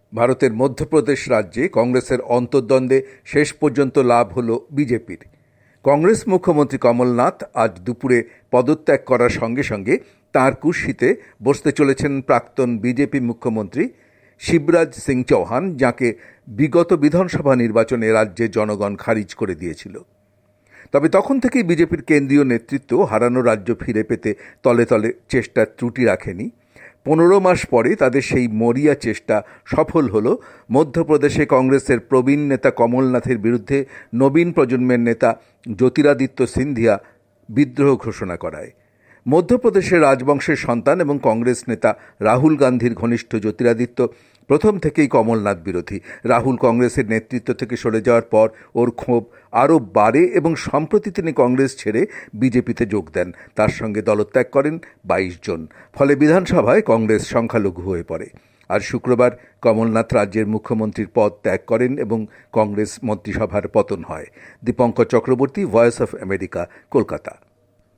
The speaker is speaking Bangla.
ভারতের মধ্যপ্রদেশ রাজ্যে কংগ্রেসের অন্তর্দ্বন্দ্বে শেষ পর্যন্ত লাভ হল বিজেপির। কংগ্রেস মুখ্যমন্ত্রী কমলনাথ আজ দুপুরে পদত্যাগ করার সঙ্গে সঙ্গে তাঁর কুর্সিতে বসতে চলেছেন প্রাক্তন বিজেপি মুখ্যমন্ত্রী শিবরাজ সিং চৌহান, যাকে বিগত বিধানসভা নির্বাচনে রাজ্যের জনগণ খারিজ করে দিয়েছিল। তবে তখন থেকেই বিজেপির কেন্দ্রীয় নেতৃত্ব হারানো রাজ্য ফিরে পেতে তলে তলে চেষ্টার ত্রুটি রাখেনি। 15 মাস পরে তাদের সেই মরিয়া চেষ্টা সফল হল মধ্যপ্রদেশে কংগ্রেসের প্রবীণ নেতা কমলনাথের বিরুদ্ধে নবীন প্রজন্মের নেতা জ্যোতিরাদিত্য সিন্ধিয়া বিদ্রোহ ঘোষণা করায়। মধ্যপ্রদেশের রাজবংশের সন্তান এবং কংগ্রেস নেতা রাহুল গান্ধীর ঘনিষ্ঠ জ্যোতিরাদিত্য প্রথম থেকেই কমলনাথ বিরোধী। রাহুল কংগ্রেসের নেতৃত্ব থেকে সরে যাওয়ার পর ওর ক্ষোভ আরও বাড়ে এবং সম্প্রতি তিনি কংগ্রেস ছেড়ে বিজেপিতে যোগ দেন। তার সঙ্গে দলত্যাগ করেন 22 জন। ফলে বিধানসভায় কংগ্রেস সংখ্যালঘু হয়ে পড়ে। আর শুক্রবার কমলনাথ রাজ্যের মুখ্যমন্ত্রীর পদ ত্যাগ করেন এবং কংগ্রেস মন্ত্রিসভার পতন হয়। Dipankar Chakraborty, voice of America, Kolkata.